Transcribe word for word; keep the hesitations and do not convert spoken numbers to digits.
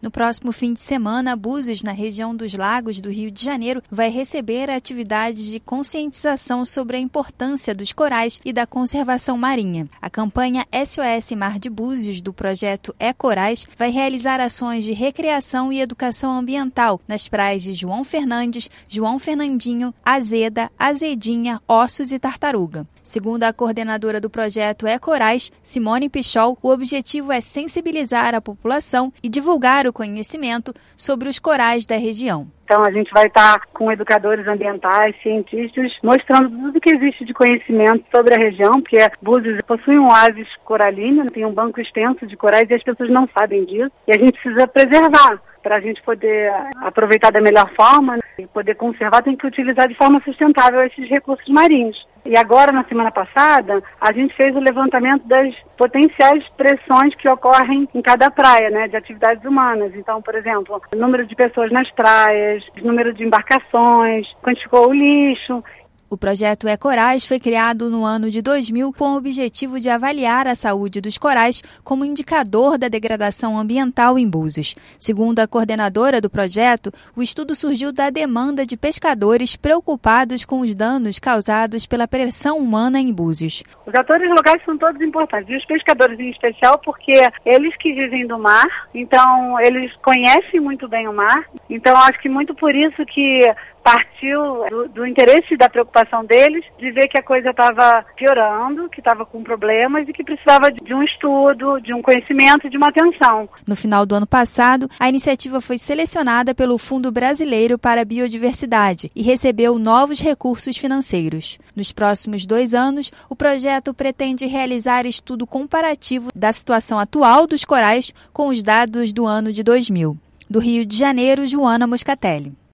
No próximo fim de semana, Búzios, na região dos Lagos do Rio de Janeiro, vai receber atividades de conscientização sobre a importância dos corais e da conservação marinha. A campanha S O S Mar de Búzios, do projeto Ecorais, vai realizar ações de recreação e educação ambiental nas praias de João Fernandes, João Fernandinho, Azeda, Azedinha, Ossos e Tartaruga. Segundo a coordenadora do projeto Ecorais, Simone Pichol, o objetivo é sensibilizar a população e divulgar o conhecimento sobre os corais da região. Então, a gente vai estar com educadores ambientais, cientistas, mostrando tudo que existe de conhecimento sobre a região, porque Búzios possui um oásis coralino, tem um banco extenso de corais e as pessoas não sabem disso. E a gente precisa preservar. Para a gente poder aproveitar da melhor forma, né, e poder conservar, tem que utilizar de forma sustentável esses recursos marinhos. E agora, na semana passada, a gente fez o levantamento das potenciais pressões que ocorrem em cada praia, né, de atividades humanas. Então, por exemplo, o número de pessoas nas praias, o número de embarcações, quantificou o lixo. O projeto Ecorais foi criado no ano de dois mil com o objetivo de avaliar a saúde dos corais como indicador da degradação ambiental em Búzios. Segundo a coordenadora do projeto, o estudo surgiu da demanda de pescadores preocupados com os danos causados pela pressão humana em Búzios. Os atores locais são todos importantes, e os pescadores em especial, porque eles que vivem do mar, então eles conhecem muito bem o mar. Então acho que muito por isso que partiu do, do interesse e da preocupação deles de ver que a coisa estava piorando, que estava com problemas e que precisava de um estudo, de um conhecimento e de uma atenção. No final do ano passado, a iniciativa foi selecionada pelo Fundo Brasileiro para a Biodiversidade e recebeu novos recursos financeiros. Nos próximos dois anos, o projeto pretende realizar estudo comparativo da situação atual dos corais com os dados do ano de dois mil. Do Rio de Janeiro, Joana Moscatelli.